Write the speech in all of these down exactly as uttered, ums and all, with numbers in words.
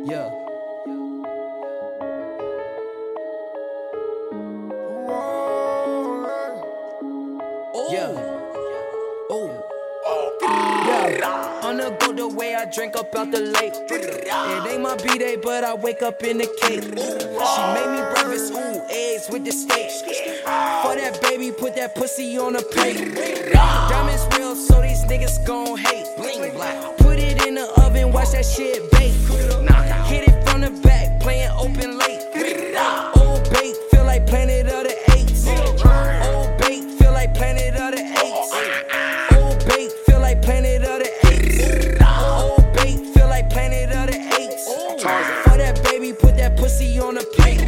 Yeah. Yeah. Oh. Yeah. On the go the way I drink up out the lake. It ain't my B-day, but I wake up in the cake. She made me breakfast, ooh, eggs with the steak. For that baby, put that pussy on a plate. Diamonds real, so these niggas gon' hate. Put it in the oven, watch that shit bake. Hit it from the back, playing open late. Old bake, feel like Planet of the Apes. Old bake, feel like Planet of the Apes. Old bake, feel like Planet of the Apes. Old bake, feel like Planet of the Apes. For that baby, put that pussy on a plate.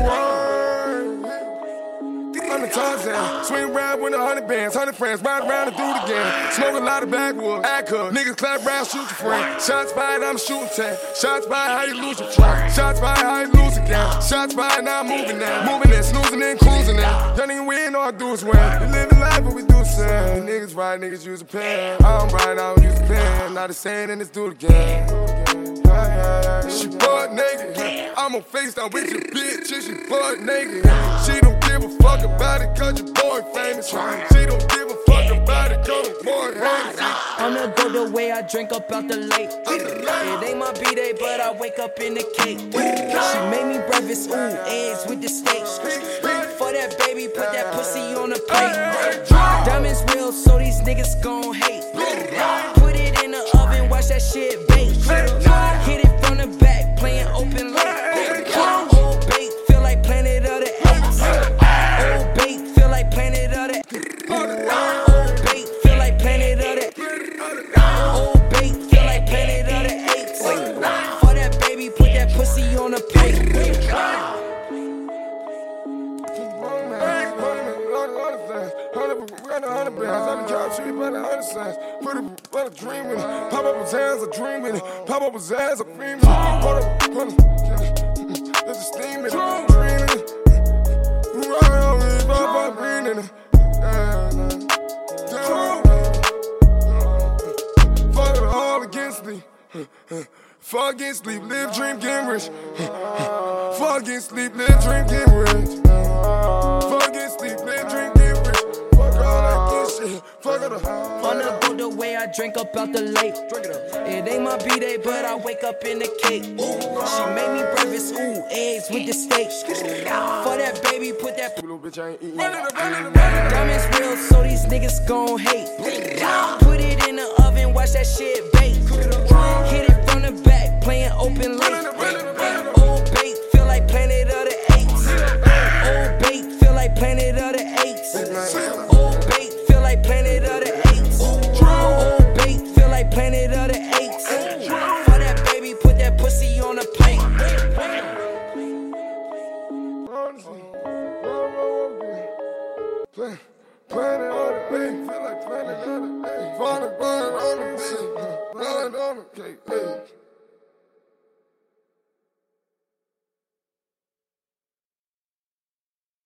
I'm the Tarzan, swing around with a hundred bands, hundred friends, ride around and do it again. Smoke a lot of backwood, Acura, niggas clap round, shoot your friend. Shots fired, I'm shooting ten. Shots fired, how you lose your friend. Shots fired, how you lose again. Shots fired, now I'm moving now. Moving and snoozing and cruising now. Young nigga win, all I do is win. We living life, but we do the same. Niggas ride, niggas use a pen. I'm right, I don't use a pen. Not the same, and let's do it again. She butt naked, I'm on FaceTime with your bitch, and she butt naked. She don't give a fuck about it, cause your boy famous. She don't give a fuck about it, cause your boy famous. On the go the way I drink up out the lake. It ain't my B-day, but I wake up in the cake. She made me breakfast, ooh, eggs with the steak. For that baby, put that pussy on a plate. Diamonds real, so these niggas gon' hate. Put it in the oven, watch that shit bake. Hit it from the back, playing open late. Old bake, feel like Planet of the Apes. Old bake, feel like Planet of the Old bake, feel like Planet of the Old bake, feel like Planet of the Apes. For that baby, put that pussy on a plate. We got a hundred bands on the couch, she about a hundred signs. Put it, put a dream in it. Pop up his hands, a dream in it. Pop up his ass, a cream in it. Put up, put up, there's a steam in it. Green in it. Right on me, pop up green in it. Fuck it all against me. Fuck against sleep, live, dream, get rich. Fuck against sleep, live, dream, get rich. Fuck against sleep, live, dream, get rich. Fuck all that good shit. Fuck it up. On the go the way I drink up out the lake. It ain't my B-day, but I wake up in the cake. She made me breakfast, ooh, eggs with the steak. For that baby, put that Little bitch, I ain't eating. diamonds real, so these niggas gon' hate. Put it in the oven, watch that shit bake. Hit it from the back, playing open late. Old bake, feel like Planet of the Apes. Old bake, feel like Planet of the Apes. Old bake, feel like Planet of the Apes. Old bake, feel like Planet of